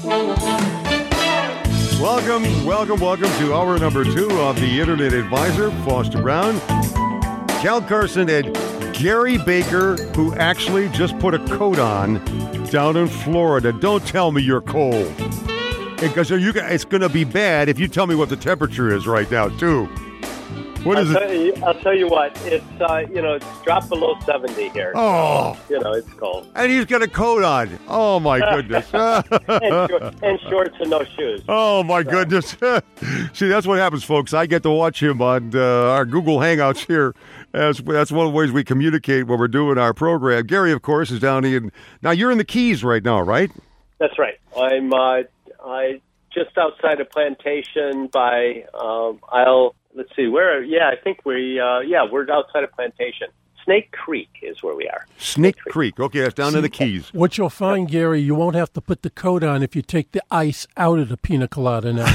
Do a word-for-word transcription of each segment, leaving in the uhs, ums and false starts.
Welcome, welcome, welcome to hour number two of the Internet Advisor, Foster Brown, Cal Carson, and Gary Baker, who actually just put a coat on down in Florida. Don't tell me you're cold, because you, it's going to be bad if you tell me what the temperature is right now, too. What is I'll it? Tell you, I'll tell you what. It's uh, you know, it's dropped below seventy here. Oh, you know, it's cold. And he's got a coat on. Oh my goodness. and, short, and shorts and no shoes. Oh my goodness. See, that's what happens, folks. I get to watch him on uh, our Google Hangouts here. As that's one of the ways we communicate when we're doing our program. Gary, of course, is down in. Now you're in the Keys right now, right? That's right. I'm uh, I just outside of Plantation by um, Isle. Let's see, where, yeah, I think we, uh, yeah, we're outside of Plantation. Snake Creek is where we are. Snake, Snake Creek. Creek. Okay, that's down See, in the Keys. What you'll find, Gary, you won't have to put the coat on if you take the ice out of the pina colada now.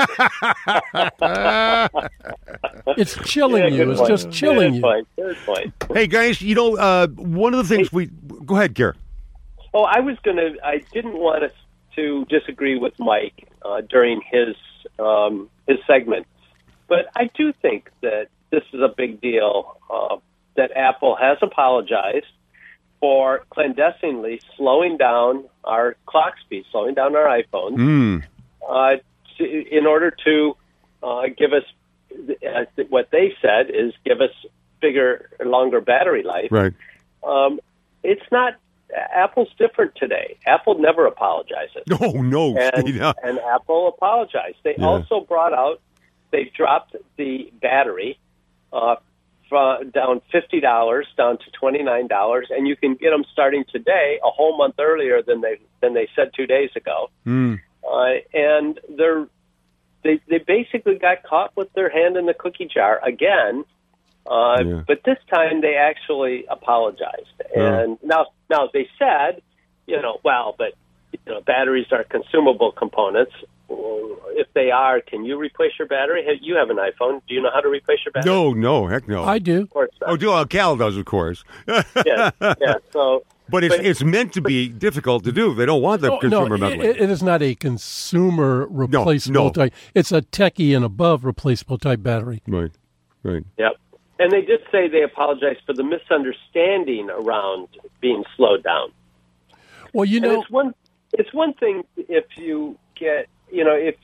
It's chilling yeah, you. It's point. just chilling good you. Point. Good point. Hey, guys, you know, uh, one of the things hey. we, go ahead, Gary. Oh, I was going to, I didn't want us to disagree with Mike uh, during his um, his segment. But I do think that this is a big deal, uh, that Apple has apologized for clandestinely slowing down our clock speed, slowing down our iPhones, mm. uh, to, in order to uh, give us, uh, what they said is give us bigger, longer battery life. Right. Um, it's not, Apple's different today. Apple never apologizes. Oh, no. And, yeah. and Apple apologized. They yeah. also brought out, they dropped the battery uh, from down fifty dollars down to twenty-nine dollars, and you can get them starting today, a whole month earlier than they than they said two days ago. Mm. Uh, and they're they they basically got caught with their hand in the cookie jar again. Uh, yeah. But this time they actually apologized, yeah. and now now they said, you know, well, but you know, batteries are consumable components. If they are, can you replace your battery? You have an iPhone. Do you know how to replace your battery? No, no, heck no. I do. Of course not. Oh, do, uh, Cal does, of course. yeah, yeah. So, but it's but, it's meant to be difficult to do. They don't want the no, consumer no, meddling. It, it is not a consumer replaceable no, no. type. It's a techie and above replaceable type battery. Right, right. Yep. And they did say they apologized for the misunderstanding around being slowed down. Well, you know, and it's one it's one thing if you get, you know, if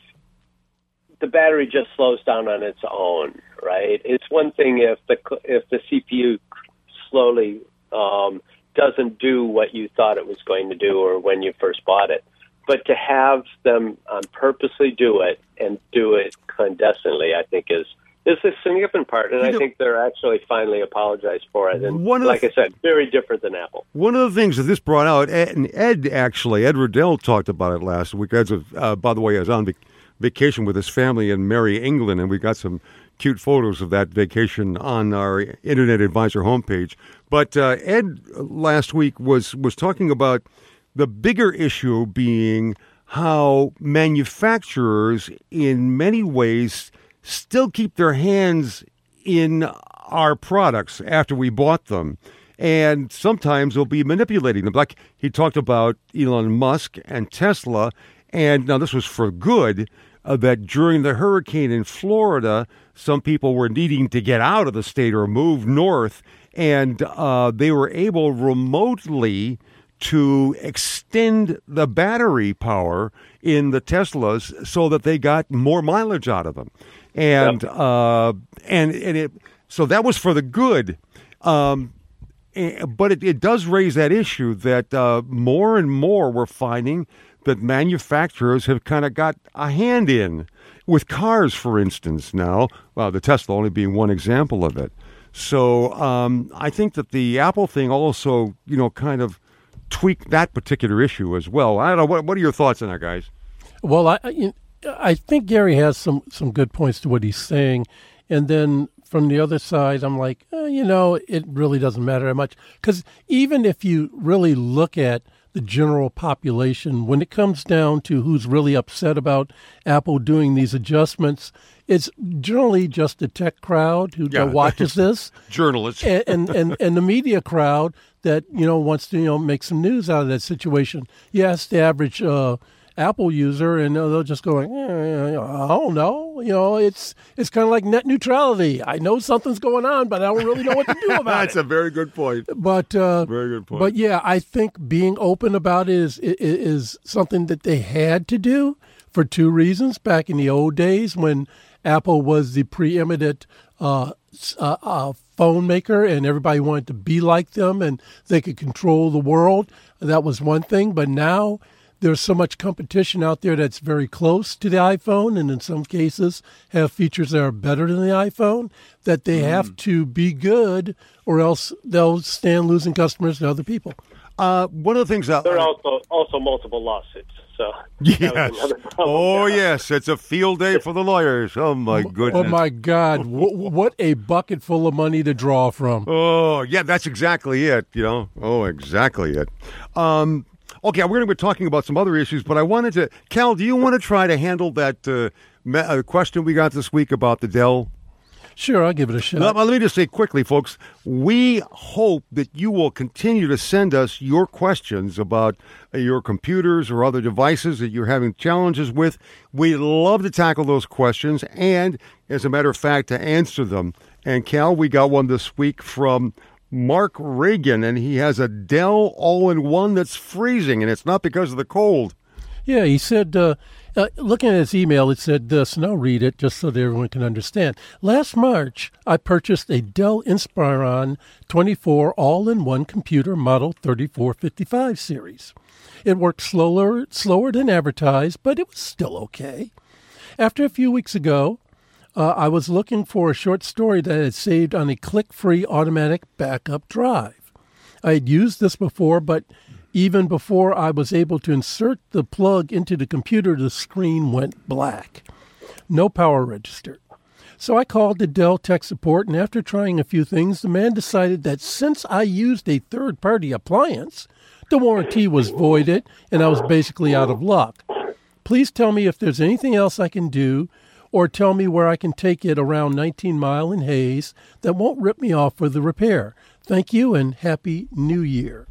the battery just slows down on its own, right? It's one thing if the if the C P U slowly um, doesn't do what you thought it was going to do or when you first bought it. But to have them um, purposely do it and do it clandestinely, I think is is a significant part, and you I know, think they're actually finally apologized for it. And one of like the, I said, very different than Apple. One of the things that this brought out, and Ed actually, Ed Riddell talked about it last week. Ed's, uh, by the way, I was on vac- vacation with his family in Merry, England, and we got some cute photos of that vacation on our Internet Advisor homepage. But uh, Ed last week was was talking about the bigger issue being how manufacturers, in many ways, still keep their hands in our products after we bought them. And sometimes they'll be manipulating them. Like he talked about Elon Musk and Tesla. And now this was for good, uh, that during the hurricane in Florida, some people were needing to get out of the state or move north. And uh, they were able remotely to extend the battery power in the Teslas so that they got more mileage out of them. And yep. uh, and and it so that was for the good, um, but it, it does raise that issue that uh, more and more we're finding that manufacturers have kind of got a hand in with cars, for instance. Now, well, the Tesla only being one example of it. So um, I think that the Apple thing also, you know, kind of tweaked that particular issue as well. I don't know. What, what are your thoughts on that, guys? Well, I. You I think Gary has some, some good points to what he's saying. And then from the other side, I'm like, eh, you know, it really doesn't matter that much. Because even if you really look at the general population, when it comes down to who's really upset about Apple doing these adjustments, it's generally just the tech crowd who yeah. watches this. Journalists. and, and, and, and the media crowd that, you know, wants to, you know, make some news out of that situation. Yes, the average uh Apple user, and they'll just go, like, eh, I don't know. You know, it's it's kind of like net neutrality. I know something's going on, but I don't really know what to do about That's it. a very good point. But uh, very good point. But yeah, I think being open about it is is something that they had to do for two reasons. Back in the old days when Apple was the preeminent uh, uh, uh, phone maker and everybody wanted to be like them and they could control the world, that was one thing. But now there's so much competition out there that's very close to the iPhone and in some cases have features that are better than the iPhone that they mm. have to be good or else they'll stand losing customers to other people. Uh, one of the things that there are also also multiple lawsuits. So yes, oh yes, it's a field day for the lawyers. Oh my goodness! Oh my God! what, what a bucket full of money to draw from. Oh yeah, that's exactly it. You know, oh exactly it. Um, okay, we're going to be talking about some other issues, but I wanted to, Cal, do you want to try to handle that uh, me- uh, question we got this week about the Dell? Sure, I'll give it a shot. Let, let me just say quickly, folks, we hope that you will continue to send us your questions about uh, your computers or other devices that you're having challenges with. We love to tackle those questions and, as a matter of fact, to answer them. And, Cal, we got one this week from Mark Reagan, and he has a Dell all-in-one that's freezing, and it's not because of the cold. Yeah, he said, uh, uh, looking at his email, it said this, and I'll read it just so that everyone can understand. Last March, I purchased a Dell Inspiron twenty-four all-in-one computer model thirty-four fifty-five series. It worked slower, slower than advertised, but it was still okay. After a few weeks ago, uh, I was looking for a short story that I had saved on a click-free automatic backup drive. I had used this before, but even before I was able to insert the plug into the computer, the screen went black. No power register. So I called the Dell tech support, and after trying a few things, the man decided that since I used a third-party appliance, the warranty was voided, and I was basically out of luck. Please tell me if there's anything else I can do, or tell me where I can take it around nineteen Mile in Hayes that won't rip me off for the repair. Thank you, and Happy New Year.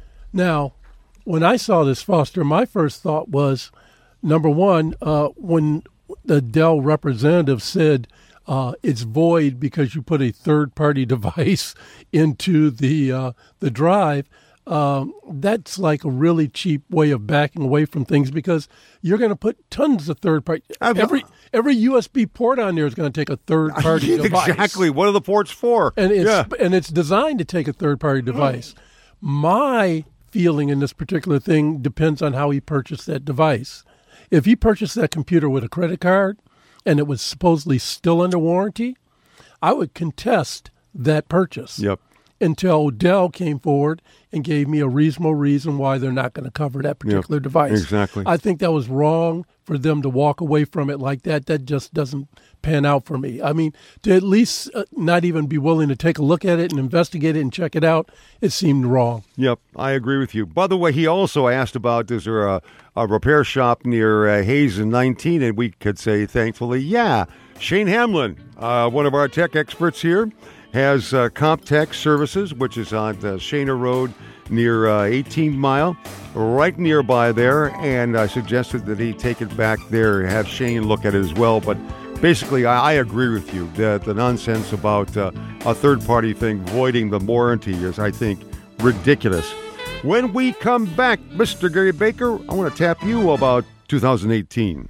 Now, when I saw this, Foster, my first thought was, number one, uh, when the Dell representative said uh, it's void because you put a third-party device into the uh, the drive, um, that's like a really cheap way of backing away from things because you're going to put tons of third-party. Every every U S B port on there is going to take a third-party device. Exactly. What are the ports for? And it's yeah. and it's designed to take a third-party device. My feeling in this particular thing depends on how he purchased that device. If he purchased that computer with a credit card and it was supposedly still under warranty, I would contest that purchase yep. until Dell came forward and gave me a reasonable reason why they're not going to cover that particular yep. device. Exactly. I think that was wrong for them to walk away from it like that. That just doesn't pan out for me. I mean, to at least uh, not even be willing to take a look at it and investigate it and check it out, it seemed wrong. Yep, I agree with you. By the way, he also asked about, is there a, a repair shop near uh, Hayes and nineteen? And we could say, thankfully, yeah. Shane Hamlin, uh, one of our tech experts here, has uh, CompTech Services, which is on uh, Shana Road near uh, eighteen Mile, right nearby there. And I suggested that he take it back there and have Shane look at it as well. But basically, I, I agree with you. The, the nonsense about uh, a third-party thing voiding the warranty is, I think, ridiculous. When we come back, Mister Gary Baker, I want to tap you about two thousand eighteen.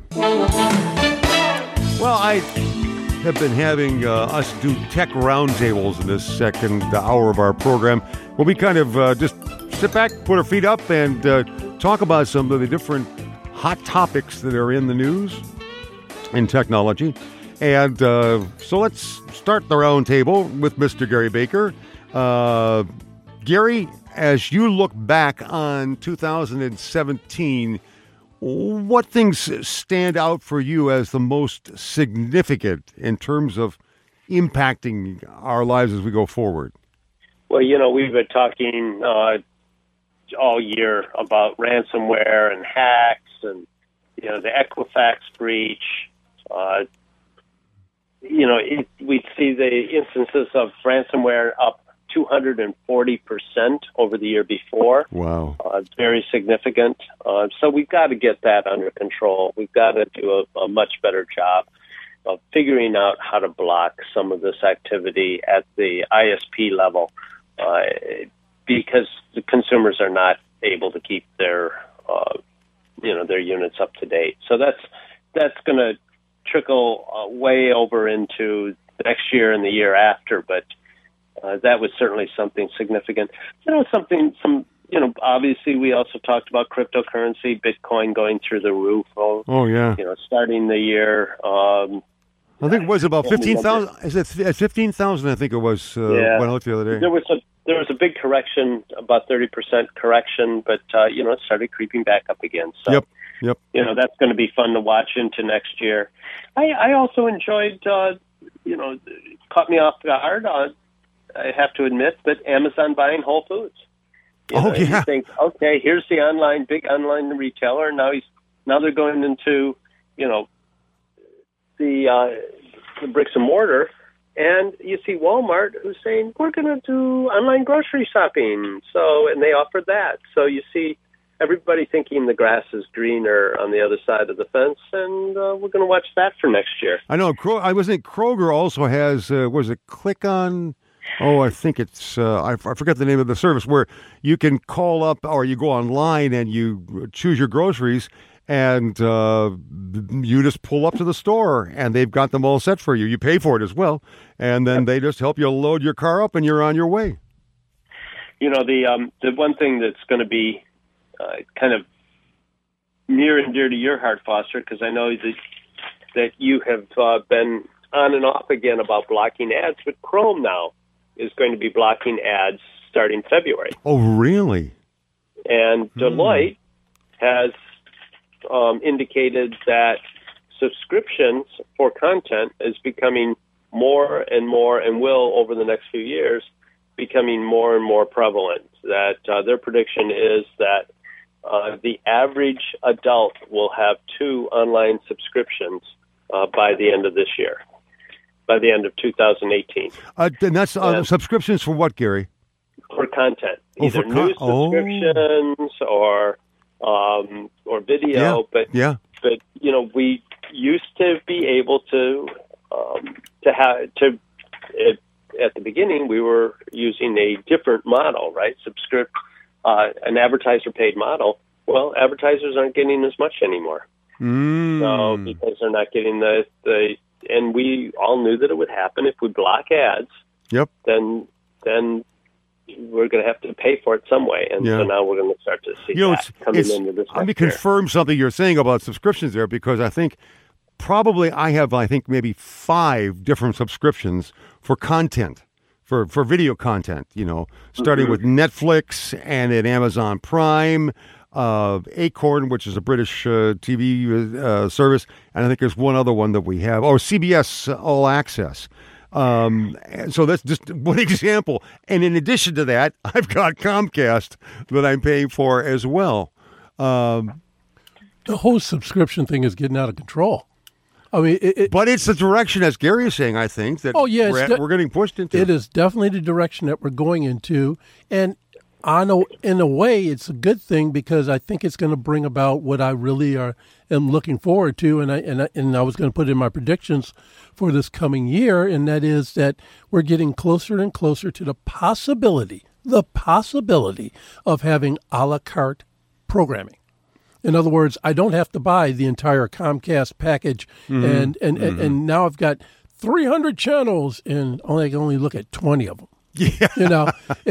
Well, I have been having uh, us do tech roundtables in this second hour of our program, where we kind of uh, just sit back, put our feet up, and uh, talk about some of the different hot topics that are in the news in technology. And uh, so let's start the roundtable with Mister Gary Baker. Uh, Gary, as you look back on two thousand seventeen, what things stand out for you as the most significant in terms of impacting our lives as we go forward? Well, you know, we've been talking uh, all year about ransomware and hacks and, you know, the Equifax breach. Uh, you know, it, we see the instances of ransomware up two hundred forty percent over the year before. Wow. Uh, very significant. Uh, so we've got to get that under control. We've got to do a, a much better job of figuring out how to block some of this activity at the I S P level, uh, because the consumers are not able to keep their, uh, you know, their units up to date. So that's that's going to trickle uh, way over into next year and the year after, but uh, that was certainly something significant. You know, something, some, you know, obviously we also talked about cryptocurrency, Bitcoin going through the roof. Oh, oh yeah. You know, starting the year. Um, I think it was about fifteen thousand. Is it fifteen thousand? I think it was uh, yeah. when I looked the other day. There was a there was a big correction, about thirty percent correction, but uh, you know, it started creeping back up again. So, yep, yep. You know, that's going to be fun to watch into next year. I, I also enjoyed, uh, you know, caught me off guard. Uh, I have to admit, but Amazon buying Whole Foods. You oh know, yeah. You think, okay, here's the online big online retailer. Now he's now they're going into, you know, the uh, the bricks and mortar, and you see Walmart who's saying we're going to do online grocery shopping. So, and they offer that. So you see everybody thinking the grass is greener on the other side of the fence, and uh, we're going to watch that for next year. I know. Kro- I was think Kroger also has. Uh, was it Click On? Oh, I think it's. Uh, I, f- I forget the name of the service where you can call up or you go online and you choose your groceries. And uh, you just pull up to the store, and they've got them all set for you. You pay for it as well, and then they just help you load your car up, and you're on your way. You know, the um, the one thing that's going to be uh, kind of near and dear to your heart, Foster, because I know that that you have uh, been on and off again about blocking ads, but Chrome now is going to be blocking ads starting February. Oh, really? And Deloitte mm. has Um, indicated that subscriptions for content is becoming more and more, and will over the next few years, becoming more and more prevalent. That uh, their prediction is that uh, the average adult will have two online subscriptions uh, by the end of this year, by the end of two thousand eighteen. Uh, and that's uh, and subscriptions for what, Gary? For content, oh, either for con- new subscriptions oh. or Um, or video, yeah, but yeah. but you know, we used to be able to um, to have to at, at the beginning we were using a different model, right? Subscript uh, an advertiser paid model. Well, advertisers aren't getting as much anymore, mm. so because they're not getting the the and we all knew that it would happen if we block ads. Yep. Then then. We're going to have to pay for it some way, and yeah. so now we're going to start to see you know, that it's, coming it's, into this. Let me confirm year. something you're saying about subscriptions there, because I think probably I have, I think maybe five different subscriptions for content, for, for video content, you know, starting mm-hmm. with Netflix and then Amazon Prime, uh, Acorn, which is a British uh, T V uh, service, and I think there's one other one that we have, or C B S All Access. Um, so that's just one example. And in addition to that, I've got Comcast that I'm paying for as well. Um, the whole subscription thing is getting out of control. I mean, it, it, but it's the direction, as Gary is saying, I think, that oh, yeah, we're, at, de- we're getting pushed into. It is definitely the direction that we're going into. And on a, in a way, it's a good thing, because I think it's going to bring about what I really are am looking forward to, and I and I, and I was going to put in my predictions for this coming year, and that is that we're getting closer and closer to the possibility, the possibility of having a la carte programming. In other words, I don't have to buy the entire Comcast package, mm-hmm. and and, mm-hmm. and and now I've got three hundred channels, and only I can only look at twenty of them. Yeah. You know,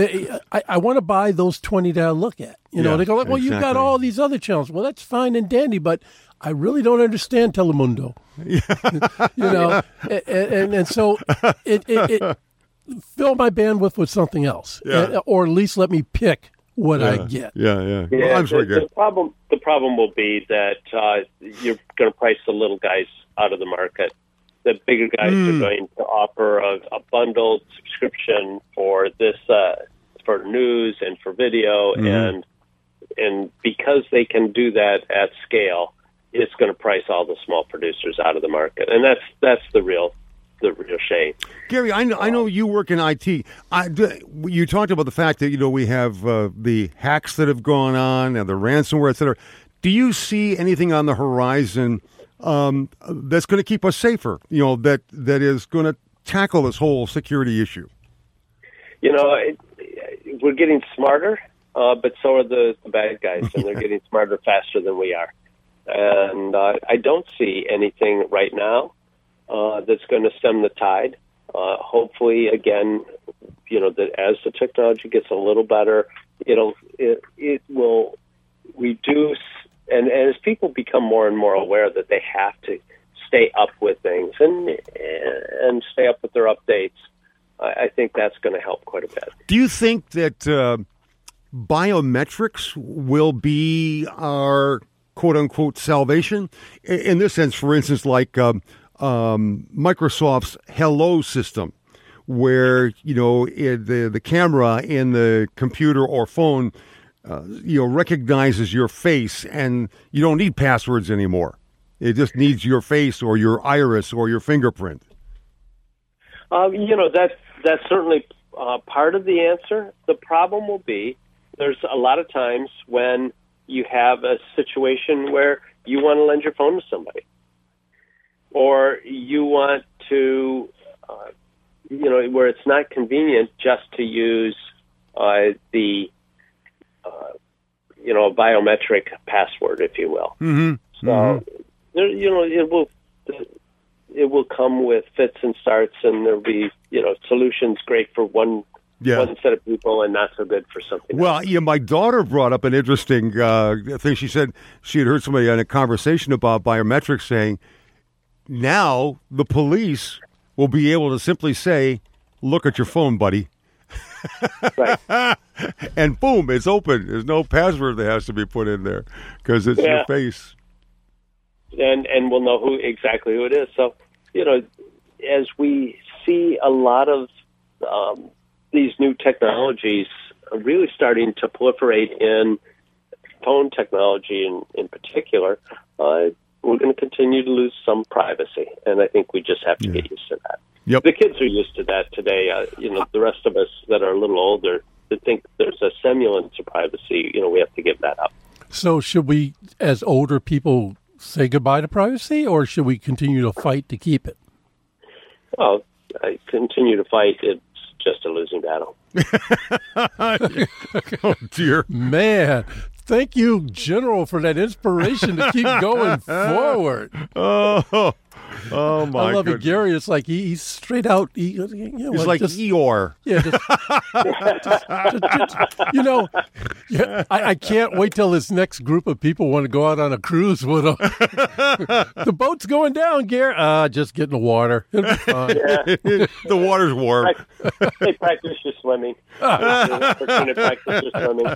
I, I want to buy those twenty that I look at. You know, yeah, they go like, well, exactly. You've got all these other channels. Well, that's fine and dandy, but I really don't understand Telemundo. Yeah. You know, yeah. and, and, and so it, it, it fill my bandwidth with something else, yeah. or at least let me pick what yeah. I get. Yeah, yeah. yeah well, I'm the, sure good. The problem, the problem will be that uh, you're going to price the little guys out of the market. The bigger guys mm. are going to offer a, a bundled subscription for this, uh, for news and for video, mm. and and because they can do that at scale, it's going to price all the small producers out of the market, and that's that's the real the real shame. Gary, I know, I know you work in I T. I, you talked about the fact that, you know, we have uh, the hacks that have gone on and the ransomware, et cetera. Do you see anything on the horizon um, that's going to keep us safer, you know, that that is going to tackle this whole security issue? You know, it, we're getting smarter, uh, but so are the, the bad guys, and they're getting smarter faster than we are. And uh, I don't see anything right now uh, that's going to stem the tide. Uh, hopefully, again, you know, that as the technology gets a little better, it'll it, it will reduce, and, and as people become more and more aware that they have to stay up with things and and stay up with their updates, I think that's going to help quite a bit. Do you think that uh, biometrics will be our quote-unquote salvation? In this sense, for instance, like um, um, Microsoft's Hello system, where, you know, it, the, the camera in the computer or phone, uh, you know, recognizes your face, and you don't need passwords anymore. It just needs your face or your iris or your fingerprint. Um, you know, that's, that's certainly uh, part of the answer. The problem will be there's a lot of times when you have a situation where you want to lend your phone to somebody, or you want to, uh, you know, where it's not convenient just to use uh, the, uh, you know, biometric password, if you will. Mm-hmm. So, mm-hmm. there, you know, it will. It will come with fits and starts, and there'll be, you know, solutions great for one yeah. one set of people and not so good for something well, else. Well, yeah, my daughter brought up an interesting uh, thing. She said she had heard somebody in a conversation about biometrics saying, now the police will be able to simply say, look at your phone, buddy. Right. And boom, it's open. There's no password that has to be put in there because it's yeah. your face. And and we'll know who exactly who it is. So, you know, as we see a lot of um, these new technologies really starting to proliferate in phone technology in, in particular, uh, we're going to continue to lose some privacy. And I think we just have to yeah. get used to that. Yep. The kids are used to that today. Uh, you know, the rest of us that are a little older that think there's a semblance of privacy, you know, we have to give that up. So should we, as older people, say goodbye to privacy, or should we continue to fight to keep it? Well, I continue to fight. It's just a losing battle. Oh, dear. Man, thank you, General, for that inspiration to keep going forward. Oh, oh my I love goodness. it, Gary. It's like he, he's straight out. He, you know, He's like just, Eeyore. Yeah, just, just, just, just, you know, yeah, I, I can't wait till this next group of people want to go out on a cruise with him. The boat's going down, Gary. Ah, uh, just get in the water. It'll be fine. Yeah. The water's warm. They practice your swimming. They practice your swimming.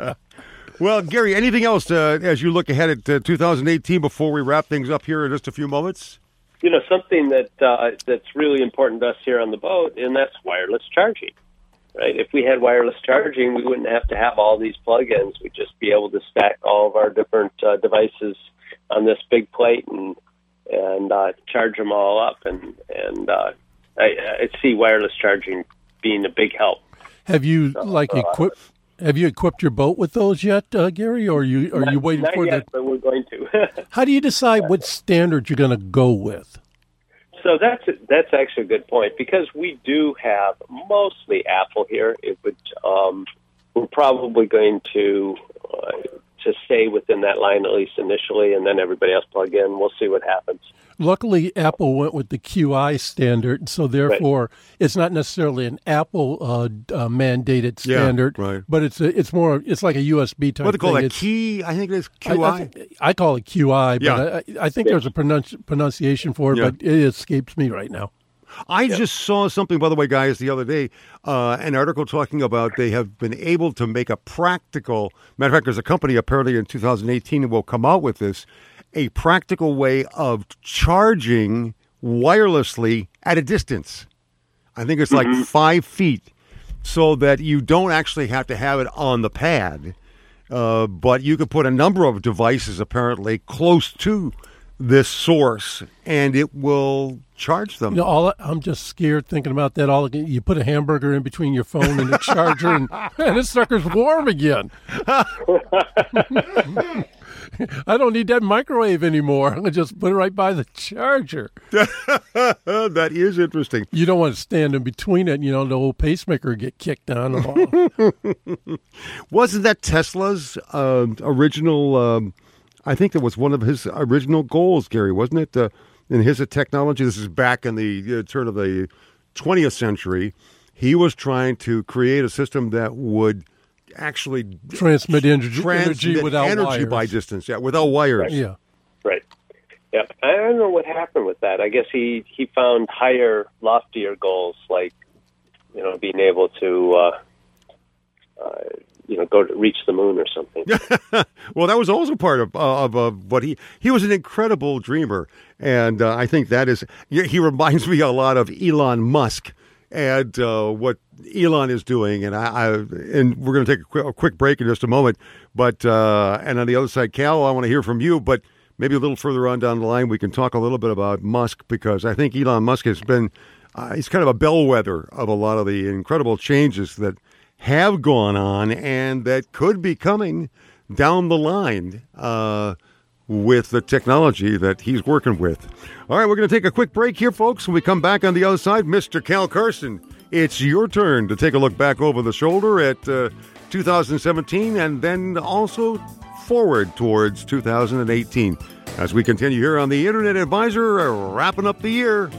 Well, Gary, anything else uh, as you look ahead at uh, two thousand eighteen before we wrap things up here in just a few moments? You know, something that uh, that's really important to us here on the boat, and that's wireless charging, right? If we had wireless charging, we wouldn't have to have all these plug-ins. We'd just be able to stack all of our different uh, devices on this big plate and and uh, charge them all up. And, and uh, I, I see wireless charging being a big help. Have you, so, like, uh, equipped... Have you equipped your boat with those yet, uh, Gary, or are you are not, you waiting not for yet, the? But we're going to. How do you decide what standard you're going to go with? So that's that's actually a good point, because we do have mostly Apple here. It would um, we're probably going to uh, to stay within that line at least initially, and then everybody else plug in. We'll see what happens. Luckily, Apple went with the Q I standard, so therefore right. it's not necessarily an Apple uh, uh, mandated standard, yeah, right. but it's a, it's more it's like a U S B type. What do they call thing. it? It's, key? I think it's Q I. I, I, I call it Q I, but yeah. I, I think yeah. there's a pronunci- pronunciation for it, yeah. but it escapes me right now. I yeah. just saw something, by the way, guys, the other day, uh, an article talking about they have been able to make a practical, matter of fact, there's a company apparently in two thousand eighteen that will come out with this, a practical way of charging wirelessly at a distance. I think it's like mm-hmm. five feet, so that you don't actually have to have it on the pad, uh, but you could put a number of devices apparently close to this source, and it will charge them. You know, all I'm just scared thinking about that. All you put a hamburger in between your phone and the charger, and, and this sucker's warm again. I don't need that microwave anymore. I'm gonna just put it right by the charger. That is interesting. You don't want to stand in between it. You know, the old pacemaker get kicked on. Wasn't that Tesla's uh, original? Um, I think that was one of his original goals, Gary, wasn't it? Uh, in his technology, this is back in the uh, turn of the twentieth century. He was trying to create a system that would actually transmit energy, transmit energy without energy wires. by distance, yeah, without wires. Right. Yeah, right. Yeah, I don't know what happened with that. I guess he he found higher, loftier goals, like you know, being able to uh, uh, you know go to reach the moon or something. Well, that was also part of uh, of uh, what he he was an incredible dreamer, and uh, I think that is he reminds me a lot of Elon Musk. And uh, what Elon is doing, and I, I and we're going to take a quick, a quick break in just a moment. But uh, and on the other side, Cal, I want to hear from you. But maybe a little further on down the line, we can talk a little bit about Musk, because I think Elon Musk has been uh, he's kind of a bellwether of a lot of the incredible changes that have gone on and that could be coming down the line uh, with the technology that he's working with. All right, we're going to take a quick break here, folks. When we come back on the other side, Mister Cal Carson, it's your turn to take a look back over the shoulder at uh, two thousand seventeen and then also forward towards two thousand eighteen as we continue here on the Internet Advisor, uh, wrapping up the year.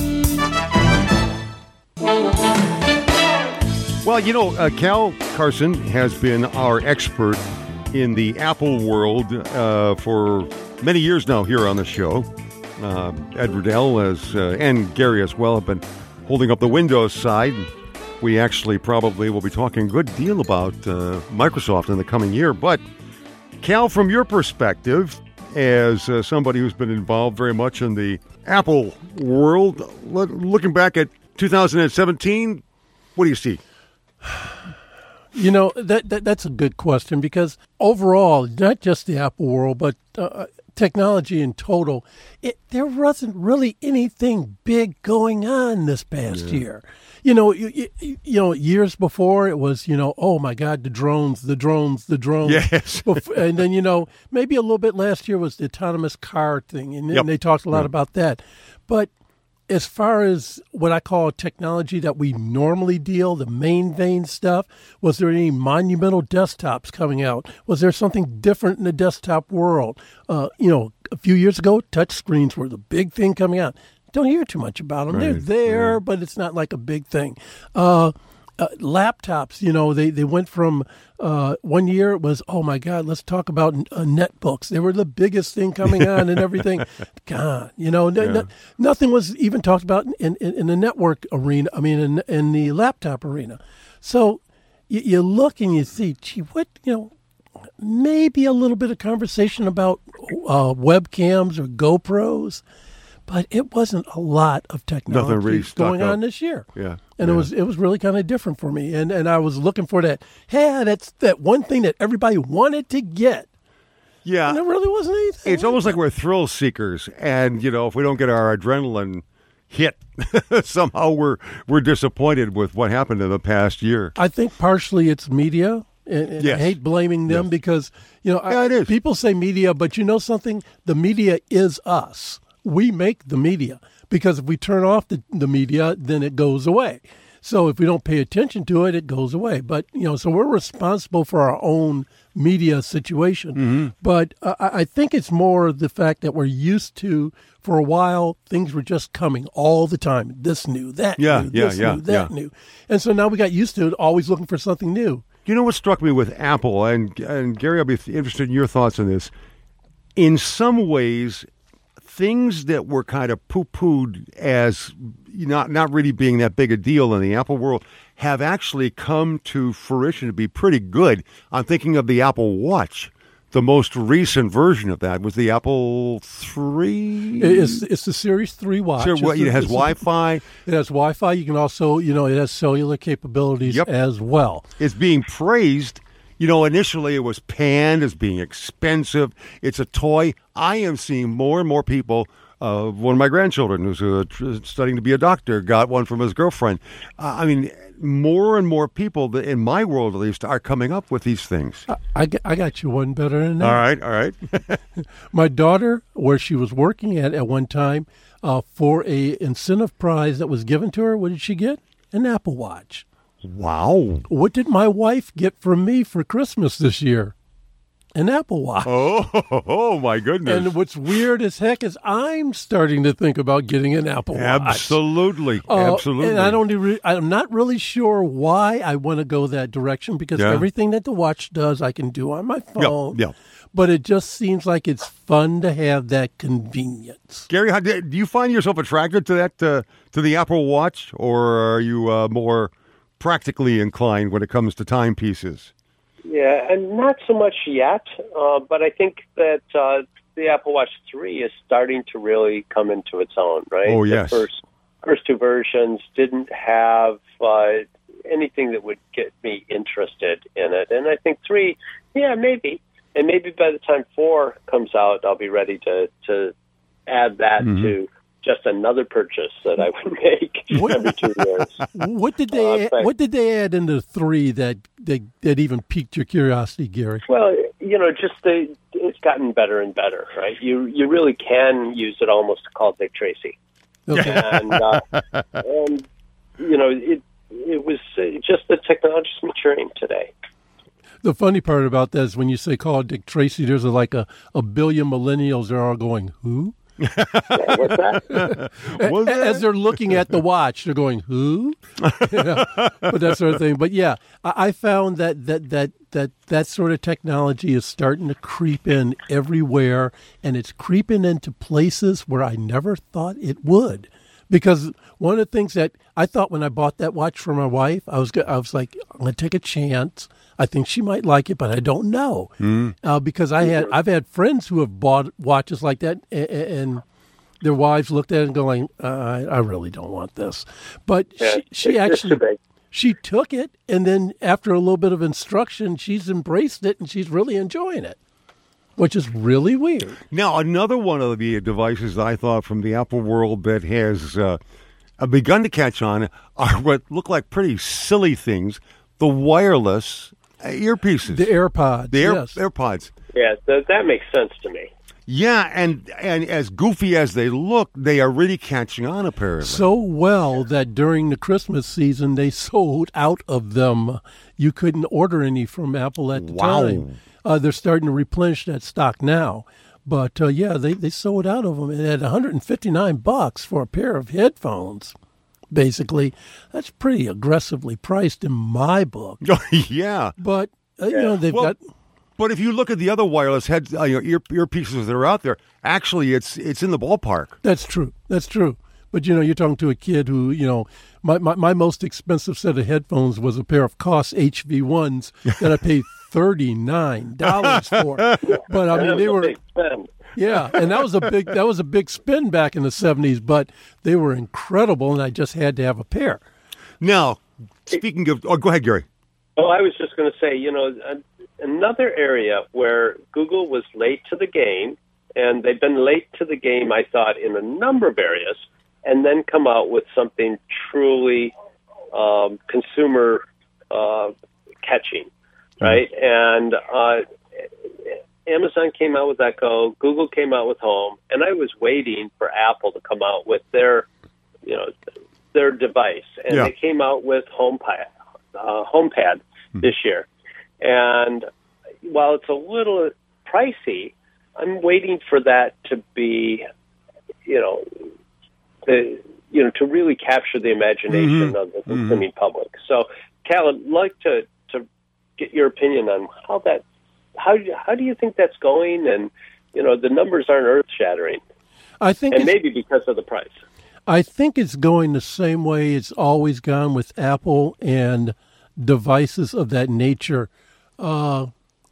Well, you know, uh, Cal Carson has been our expert in the Apple world uh, for many years now here on the show. Uh, Ed Riddell has, uh, and Gary as well have been holding up the Windows side. We actually probably will be talking a good deal about uh, Microsoft in the coming year. But, Cal, from your perspective, as uh, somebody who's been involved very much in the Apple world, lo- looking back at two thousand seventeen, what do you see? You know, that, that that's a good question, because overall, not just the Apple world, but uh, technology in total, it, there wasn't really anything big going on this past yeah. year. You know, you, you, you know, years before it was, you know, oh my God, the drones, the drones, the drones. Yes. And then, you know, maybe a little bit last year was the autonomous car thing, and, yep. and they talked a lot yep. about that. But as far as what I call technology that we normally deal, the main vein stuff, was there any monumental desktops coming out? Was there something different in the desktop world? Uh, you know, a few years ago, touch screens were the big thing coming out. Don't hear too much about them. Right. They're there, right. but it's not like a big thing. Uh, uh, laptops, you know, they, they went from uh, one year it was, oh, my God, let's talk about uh, netbooks. They were the biggest thing coming on and everything. God, you know, yeah. n- n- nothing was even talked about in, in, in the network arena, I mean, in, in the laptop arena. So you, you look and you see, gee, what, you know, maybe a little bit of conversation about uh, webcams or GoPros. But it wasn't a lot of technology really going up. on this year. Yeah, and yeah. it was it was really kind of different for me. And and I was looking for that, hey, that's that one thing that everybody wanted to get. Yeah. And there really wasn't anything. It's almost like we're thrill seekers. And, you know, if we don't get our adrenaline hit, somehow we're we're disappointed with what happened in the past year. I think partially it's media. And, and yes. I hate blaming them yes. because, you know, yeah, I, it is. people say media, but you know something? The media is us. We make the media, because if we turn off the, the media, then it goes away. So if we don't pay attention to it, it goes away. But, you know, so we're responsible for our own media situation. Mm-hmm. But uh, I think it's more the fact that we're used to, for a while, things were just coming all the time. This new, that yeah, new, yeah, this yeah, new, that yeah. new. And so now we got used to it, always looking for something new. You know what struck me with Apple, and, and Gary, I'll be interested in your thoughts on this. In some ways, things that were kind of poo-pooed as not not really being that big a deal in the Apple world have actually come to fruition to be pretty good. I'm thinking of the Apple Watch. The most recent version of that was the Apple three. It's it's the Series three watch. So, what, it's, it has it's, Wi-Fi. It has Wi-Fi. You can also, you know, it has cellular capabilities yep. as well. It's being praised you know, initially it was panned as being expensive. It's a toy. I am seeing more and more people. Uh, one of my grandchildren, who's uh, tr- studying to be a doctor, got one from his girlfriend. Uh, I mean, more and more people, that, in my world at least, are coming up with these things. I, I, got, I got you one better than that. All right, all right. My daughter, where she was working at at one time, uh, for a incentive prize that was given to her, what did she get? An Apple Watch. Wow. What did my wife get from me for Christmas this year? An Apple Watch. Oh, oh my goodness. And what's weird as heck is I'm starting to think about getting an Apple Watch. Absolutely, Uh, absolutely. And I don't. Even, I'm not really sure why I want to go that direction because Yeah. everything that the watch does, I can do on my phone. Yeah, yeah. But it just seems like it's fun to have that convenience. Gary, how, do you find yourself attracted to that, uh, to the Apple Watch, or are you uh, more practically inclined when it comes to timepieces? Yeah, and not so much yet, uh, but I think that uh, the Apple Watch three is starting to really come into its own, right? Oh, yes. The first, first two versions didn't have uh, anything that would get me interested in it. And I think three, yeah, maybe. And maybe by the time four comes out, I'll be ready to, to add that Mm-hmm. to just another purchase that I would make every two years. What did they? Uh, thanks. what did they add into three that, that that even piqued your curiosity, Gary? Well, you know, just the, it's gotten better and better, right? You you really can use it almost to call Dick Tracy, Okay. and uh, and you know it it was uh, just the technology's maturing today. The funny part about that is when you say call Dick Tracy, there's a, like a, a billion millennials that are all going, who? Yeah, what's that? Was that? As they're looking at the watch, they're going, who? You know, but that sort of thing. But yeah, I, I found that, that that that that sort of technology is starting to creep in everywhere, and it's creeping into places where I never thought it would. Because one of the things that I thought when I bought that watch for my wife, I was go- I was like, I'm going to take a chance. I think she might like it, but I don't know. Mm. Uh, because I had I've had friends who have bought watches like that, and, and their wives looked at it and going, uh, I, I really don't want this. But Yeah, she, she it's actually too big. she took it, and then after a little bit of instruction, she's embraced it, and she's really enjoying it, which is really weird. Now, another one of the devices that I thought from the Apple world that has uh, begun to catch on are what look like pretty silly things, the wireless earpieces. The AirPods, The Air, yes. AirPods. Yeah, th- that makes sense to me. Yeah, and and as goofy as they look, they are really catching on, apparently. So well that during the Christmas season, they sold out of them. You couldn't order any from Apple at the Wow. time. Uh, they're starting to replenish that stock now. But, uh, yeah, they, they sold out of them. And at one hundred fifty-nine bucks for a pair of headphones, basically, that's pretty aggressively priced in my book. yeah. But, uh, you know, they've Well, got... But if you look at the other wireless head, uh, you know, ear earpieces that are out there, actually, it's it's in the ballpark. That's true. That's true. But, you know, you're talking to a kid who, you know, my, my, my most expensive set of headphones was a pair of Koss H V ones that I paid thirty-nine dollars for. But, I mean, That they was a were, big spend. yeah, and that was a big, that was a big spin back in the seventies, but they were incredible, and I just had to have a pair. Now, speaking of, oh, go ahead, Gary. Well, I was just going to say, you know, another area where Google was late to the game, and they've been late to the game, I thought, in a number of areas, and then come out with something truly um, consumer uh, catching, right? And uh, Amazon came out with Echo, Google came out with Home, and I was waiting for Apple to come out with their, you know, their device, and Yeah. they came out with HomePad, uh, HomePad this year. And while it's a little pricey, I'm waiting for that to be, you know, the, you know, to really capture the imagination Mhm. of the consuming public. So, Cal, I'd like to, to get your opinion on how that, how how do you think that's going? And you know, the numbers aren't earth shattering, I think and it's, maybe because of the price. I think it's going the same way it's always gone with Apple and devices of that nature. Uh,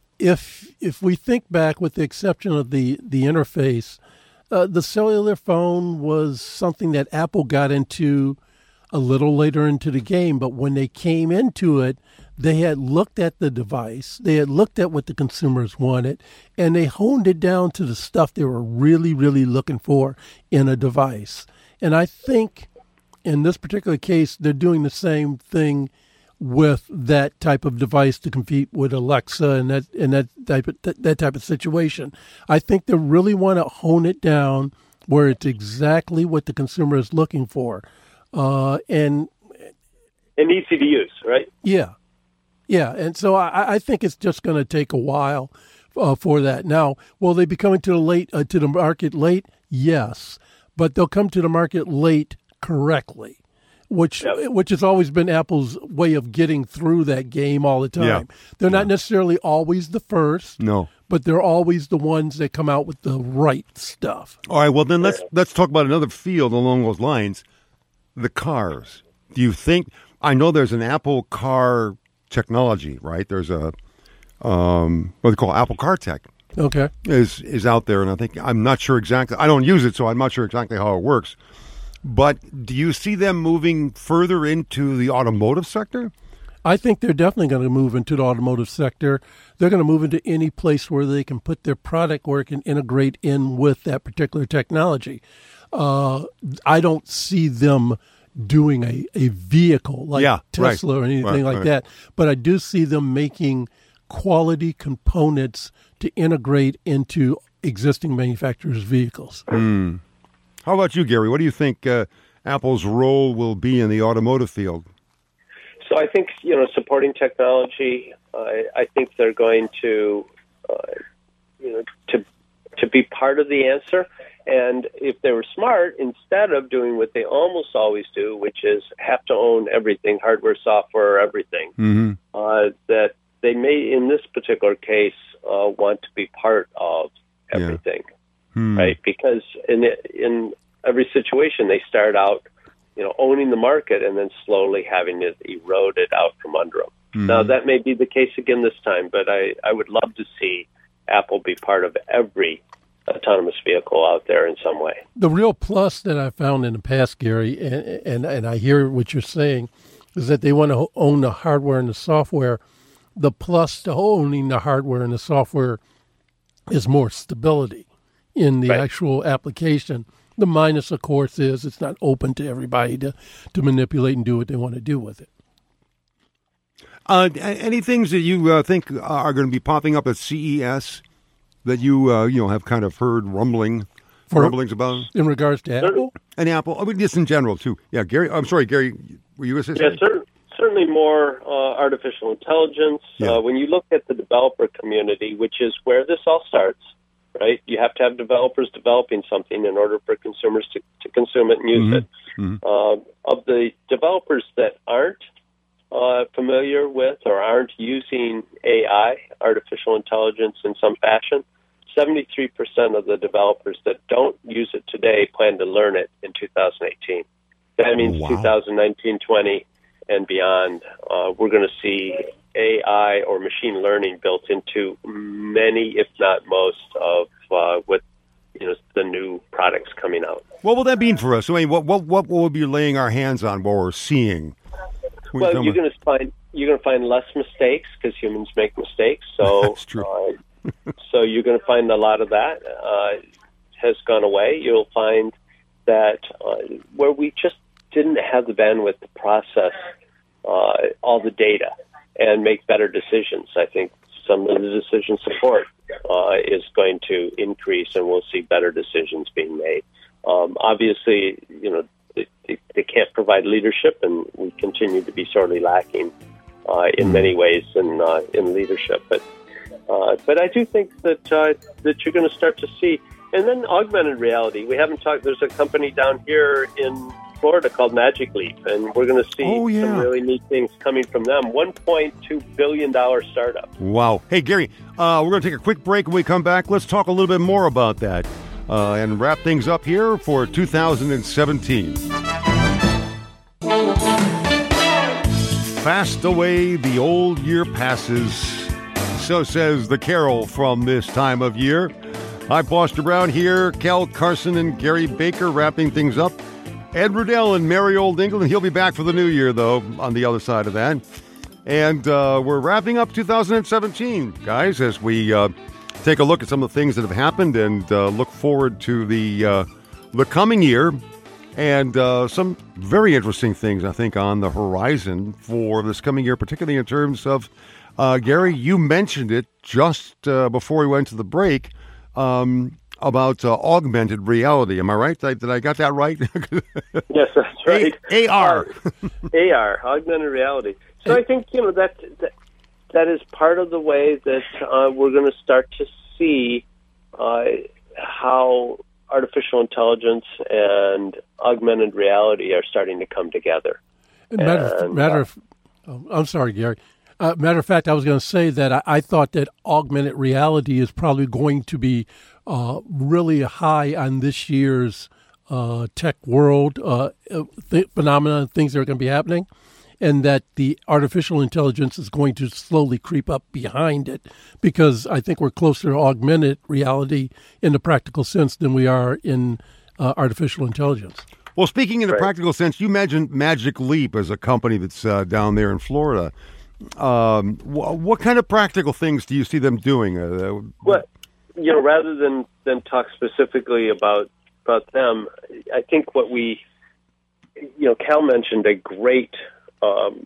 if if we think back, with the exception of the the interface, uh, the cellular phone was something that Apple got into a little later into the game. But when they came into it, they had looked at the device, they had looked at what the consumers wanted, and they honed it down to the stuff they were really, really looking for in a device. And I think in this particular case, they're doing the same thing with that type of device to compete with Alexa and that and that type of, that type of situation. I think they really want to hone it down where it's exactly what the consumer is looking for, uh, and and easy to use, right? Yeah, yeah. And so I, I think it's just going to take a while uh, for that. Now, will they be coming to the late uh, to the market late? Yes, but they'll come to the market late correctly. Which yep. which has always been Apple's way of getting through that game all the time. Yeah. They're yeah. not necessarily always the first, no, but they're always the ones that come out with the right stuff. All right, well then let's let's talk about another field along those lines, the cars. Do you think? I know there's an Apple Car technology, right? There's a um, what they call Apple Car Tech. Okay, is is out there, and I think I'm not sure exactly. I don't use it, so I'm not sure exactly how it works. But do you see them moving further into the automotive sector? I think they're definitely going to move into the automotive sector. They're going to move into any place where they can put their product where it can integrate in with that particular technology. Uh, I don't see them doing a, a vehicle like yeah, Tesla right, or anything right, like right. that, but I do see them making quality components to integrate into existing manufacturers' vehicles. Mm. How about you, Gary? What do you think uh, Apple's role will be in the automotive field? So I think, you know, supporting technology, uh, I think they're going to, uh, you know, to to be part of the answer. And if they were smart, instead of doing what they almost always do, which is have to own everything, hardware, software, everything, mm-hmm. uh, that they may, in this particular case, uh, want to be part of everything. Yeah. Hmm. Right, because in in every situation they start out, you know, owning the market and then slowly having it eroded out from under them. Hmm. Now that may be the case again this time, but I, I would love to see Apple be part of every autonomous vehicle out there in some way. The real plus that I found in the past, Gary, and and, and I hear what you're saying, is that they want to own the hardware and the software. The plus to owning the hardware and the software is more stability in the right. actual application. The minus, of course, is it's not open to everybody to, to manipulate and do what they want to do with it. Uh, any things that you uh, think are going to be popping up at C E S that you uh, you know have kind of heard rumbling For, rumblings about in regards to Apple and Apple? I mean, just in general too. Yeah, Gary. I'm sorry, Gary. Were you going to say something? Yeah, cer- certainly more uh, artificial intelligence. Yeah. Uh, when you look at the developer community, which is where this all starts. Right, you have to have developers developing something in order for consumers to, to consume it and use mm-hmm. it. Mm-hmm. Uh, of the developers that aren't uh, familiar with or aren't using A I, artificial intelligence, in some fashion, seventy-three percent of the developers that don't use it today plan to learn it in two thousand eighteen. That means wow. two thousand nineteen, twenty, and beyond, uh, we're going to see A I or machine learning built into many, if not most, of uh, what you know the new products coming out. What will that mean for us? I mean, what what what will we be laying our hands on while we're seeing? Well, you're going to find you're going to find less mistakes because humans make mistakes. So that's true. uh, so you're going to find a lot of that uh, has gone away. You'll find that uh, where we just didn't have the bandwidth to process uh, all the data and make better decisions. I think some of the decision support uh, is going to increase, and we'll see better decisions being made. Um, obviously, you know, they, they, they can't provide leadership, and we continue to be sorely lacking uh, in many ways in uh, in leadership. But uh, but I do think that uh, that you're going to start to see, and then augmented reality. We haven't talked. There's a company down here in Florida called Magic Leap, and we're going to see oh, yeah. some really neat things coming from them. one point two billion dollars startup. Wow. Hey, Gary, uh, we're going to take a quick break. When we come back, let's talk a little bit more about that uh, and wrap things up here for two thousand seventeen. Fast away the old year passes, so says the carol from this time of year. I'm Foster Brown here, Cal Carson and Gary Baker wrapping things up. Ed Rudell and Merry Old England. He'll be back for the new year, though, on the other side of that. And uh, we're wrapping up two thousand seventeen, guys, as we uh, take a look at some of the things that have happened and uh, look forward to the uh, the coming year and uh, some very interesting things, I think, on the horizon for this coming year, particularly in terms of, uh, Gary, you mentioned it just uh, before we went to the break, um, about uh, augmented reality. Am I right? Did I, did I got that right? Yes, that's right. A- AR. Uh, A R, augmented reality. So I think, you know, that that, that is part of the way that uh, we're going to start to see uh, how artificial intelligence and augmented reality are starting to come together. Matter, and, matter uh, of, oh, I'm sorry, Gary. Uh, matter of fact, I was going to say that I, I thought that augmented reality is probably going to be uh, really high on this year's uh, tech world uh, th- phenomena, things that are going to be happening, and that the artificial intelligence is going to slowly creep up behind it, because I think we're closer to augmented reality in the practical sense than we are in uh, artificial intelligence. Well, speaking in a Right. practical sense, you mentioned Magic Leap as a company that's uh, down there in Florida. Um, wh- what kind of practical things do you see them doing? Uh, Well, you know, rather than, than talk specifically about about them, I think what we, you know, Cal mentioned a great um,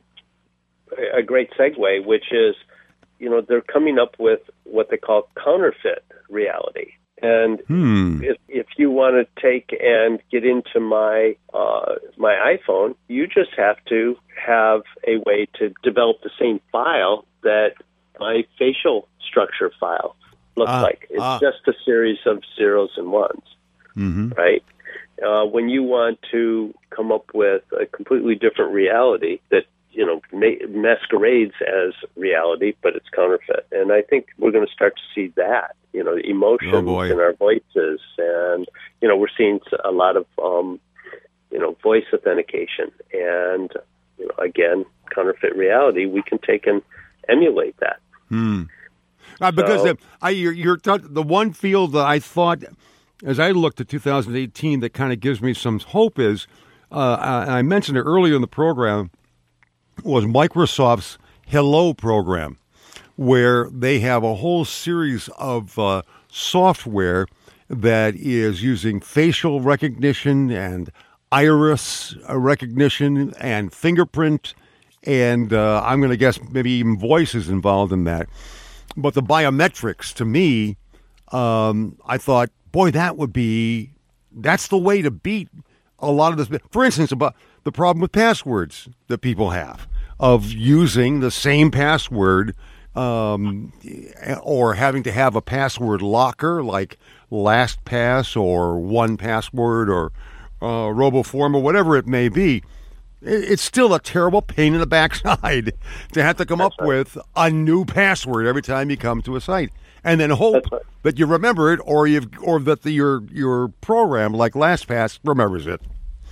a great segue, which is, you know, they're coming up with what they call counterfeit reality. And hmm. if if you want to take and get into my uh, my iPhone, you just have to have a way to develop the same file that my facial structure file looks Ah, like. It's ah. just a series of zeros and ones, Mm-hmm. right? Uh, when you want to come up with a completely different reality that, you know, ma- masquerades as reality, but it's counterfeit. And I think we're going to start to see that, you know, emotions Oh, boy. in our voices. And, you know, we're seeing a lot of, um, you know, voice authentication. And, you know, again, counterfeit reality, we can take and emulate that. Hmm. Uh, because So- the, I, you're, you're t- the one field that I thought, as I looked at two thousand eighteen, that kind of gives me some hope is, uh, I, I mentioned it earlier in the program, was Microsoft's Hello program, where they have a whole series of uh, software that is using facial recognition and iris recognition and fingerprint, and uh, I'm going to guess maybe even voice is involved in that. But the biometrics, to me, um, I thought, boy, that would be, that's the way to beat a lot of this. For instance, about the problem with passwords that people have of using the same password, um, or having to have a password locker like LastPass or one Password or uh, RoboForm or whatever it may be. It's still a terrible pain in the backside to have to come That's up right. with a new password every time you come to a site, and then hope That's right. that you remember it, or you or that the, your your program like LastPass remembers it.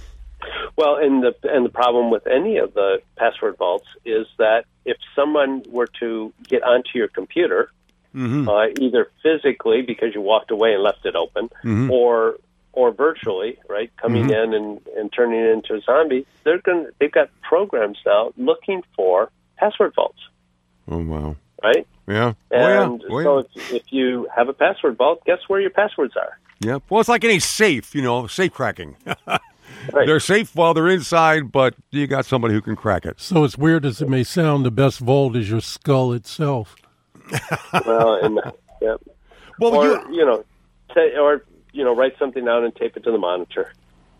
Well, and the and the problem with any of the password vaults is that if someone were to get onto your computer, Mm-hmm. uh, either physically because you walked away and left it open, Mhm. or or virtually, right, coming Mhm. in and, and turning it into a zombie, they're going they've got programs now looking for password vaults, Oh wow! right? Yeah. And oh yeah. Oh, so yeah. if, if you have a password vault, guess where your passwords are? yeah. Well, it's like any safe, you know, safe cracking. Right. They're safe while they're inside, but you got somebody who can crack it. So as weird as it may sound, the best vault is your skull itself. Well, and yeah. Well, or you, you know, ta- or you know, write something down and tape it to the monitor.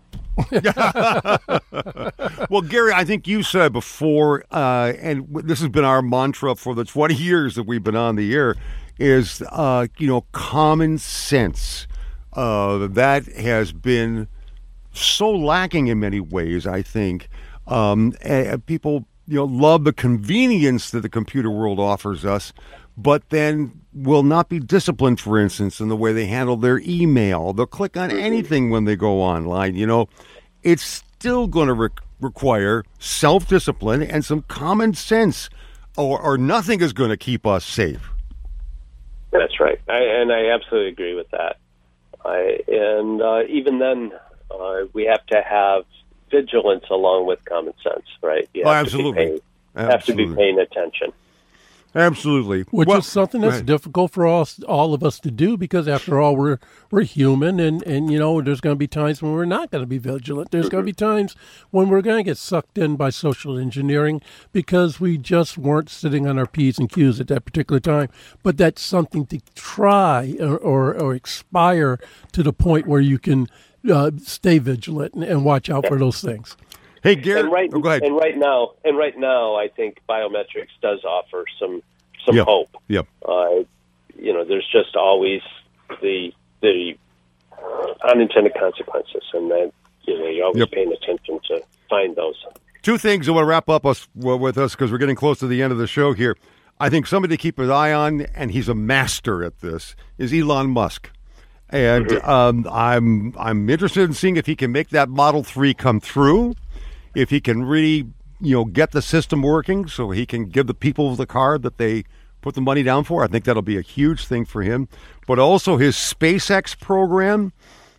well, Gary, I think you said before, uh, and w- this has been our mantra for the twenty years that we've been on the air, is uh, you know, common sense. Uh, that has been so lacking in many ways. I think um, and people, you know, love the convenience that the computer world offers us, but then will not be disciplined, for instance, in the way they handle their email. They'll click on anything when they go online. You know, it's still going to re- require self-discipline and some common sense, or, or nothing is going to keep us safe. That's right, I, and I absolutely agree with that. I, and uh, even then, uh, we have to have vigilance along with common sense, right? You Oh, have to be absolutely. paying, have to be paying attention. Absolutely. Which well, is something that's difficult for all, all of us to do because, after all, we're we're human, and, and you know, there's going to be times when we're not going to be vigilant. There's going to be times when we're going to get sucked in by social engineering because we just weren't sitting on our P's and Q's at that particular time. But that's something to try or, or, or aspire to the point where you can uh, stay vigilant and, and watch out for those things. Hey, Gary. And right, oh, go ahead. and right now, and right now, I think biometrics does offer some some yep. hope. Yep. Uh, you know, there's just always the the unintended consequences, and then you know you're always yep. paying attention to find those. Two things I want to wrap up us with us because we're getting close to the end of the show here. I think somebody to keep an eye on, and he's a master at this, is Elon Musk. And mm-hmm. um, I'm I'm interested in seeing if he can make that Model three come through. If he can really, you know, get the system working so he can give the people the car that they put the money down for, I think that'll be a huge thing for him. But also his SpaceX program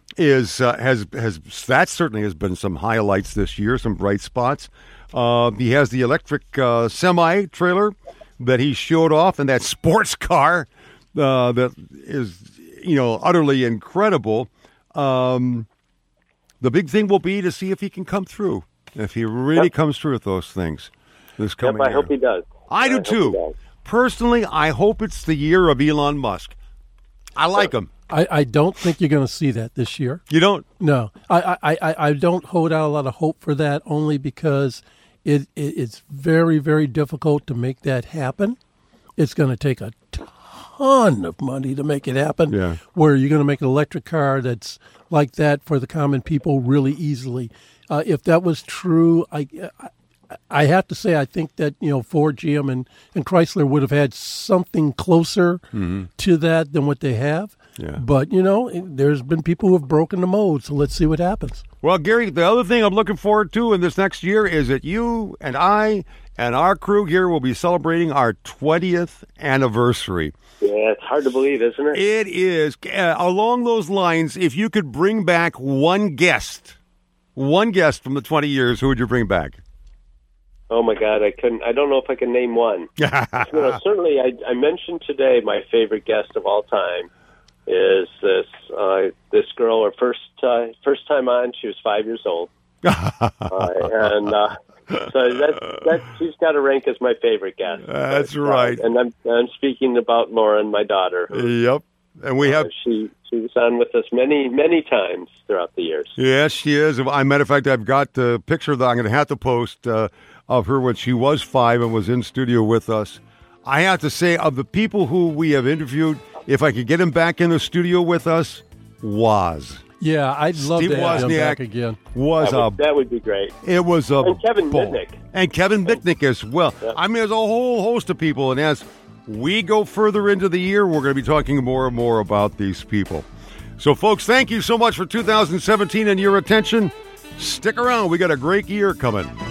is uh, has has that certainly has been some highlights this year, some bright spots. Uh, he has the electric uh, semi trailer that he showed off, and that sports car uh, that is, you know, utterly incredible. Um, the big thing will be to see if he can come through. If he really yep. comes through with those things this coming yep, I year. hope he does. I do I too. Personally, I hope it's the year of Elon Musk. I like him. I, I don't think you're going to see that this year. You don't? No. I, I, I, I don't hold out a lot of hope for that only because it, it it's very, very difficult to make that happen. It's going to take a ton of money to make it happen. Yeah. Where you're going to make an electric car that's like that for the common people really easily. Uh, if that was true, I, I I have to say I think that, you know, Ford, G M, and, and Chrysler would have had something closer mm-hmm. to that than what they have. Yeah. But, you know, there's been people who have broken the mold, so let's see what happens. Well, Gary, the other thing I'm looking forward to in this next year is that you and I and our crew here will be celebrating our twentieth anniversary. Yeah, it's hard to believe, isn't it? It is. Uh, along those lines, if you could bring back one guest... One guest from the twenty years, who would you bring back? Oh, my God, I couldn't. I don't know if I can name one. you know, certainly, I, I mentioned today my favorite guest of all time is this uh, this girl. Her first uh, first time on, she was five years old, uh, and uh, so that that she's got to rank as my favorite guest. That's but, right. Uh, and I'm I'm speaking about Lauren, my daughter. Who, yep, and we have uh, she. She was on with us many, many times throughout the years. Yes, she is. As a matter of fact, I've got the picture that I'm going to have to post uh, of her when she was five and was in studio with us. I have to say, of the people who we have interviewed, if I could get him back in the studio with us, Woz. Yeah, I'd love Steve to have Wozniak him back again. Was that would, a, that would be great. It was a and Kevin ball. Mitnick. And Kevin Mitnick as well. Yeah. I mean, there's a whole host of people, and as we go further into the year, we're going to be talking more and more about these people. So, folks, thank you so much for two thousand seventeen and your attention. Stick around. We got a great year coming.